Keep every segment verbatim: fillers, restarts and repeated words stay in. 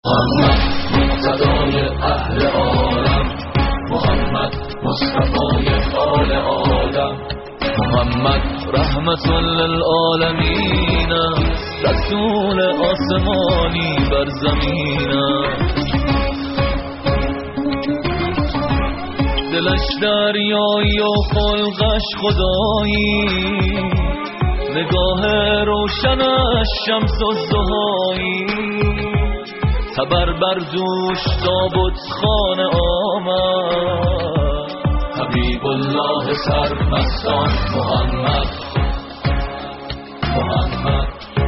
محمد مقتدای اهل عالم، محمد مصطفای آل آدم، محمد رحمت للعالمین، رسول آسمانی بر زمین. دلش دریایی و خلقش خدایی، نگاه روشنش شمس الضحایی. تبر بر دوش تابوت خانه آمد، حبیب الله سرمستان محمد محمد.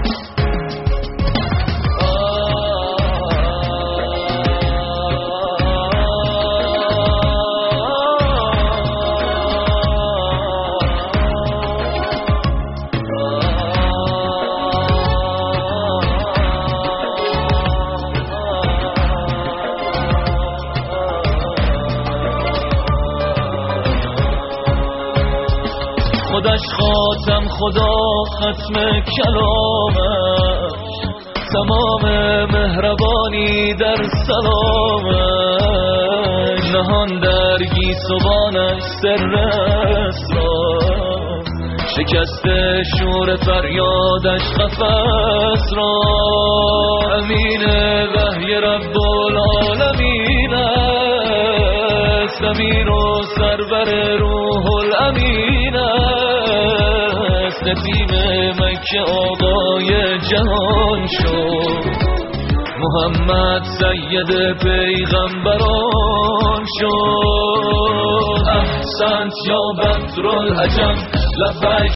خودش خاتم خدا ختم کلامش، تمام مهربانی در سلامش. نهان در گیسوانش سر اسرار، شکست شور فریادش قفس را. امین وحی رب العالمین است، امیر و سرور روح الامین است. نسیم مکه آقای جهان شد، محمد سید پیغمبران شد. احسنت یا بدر العجم، لبیک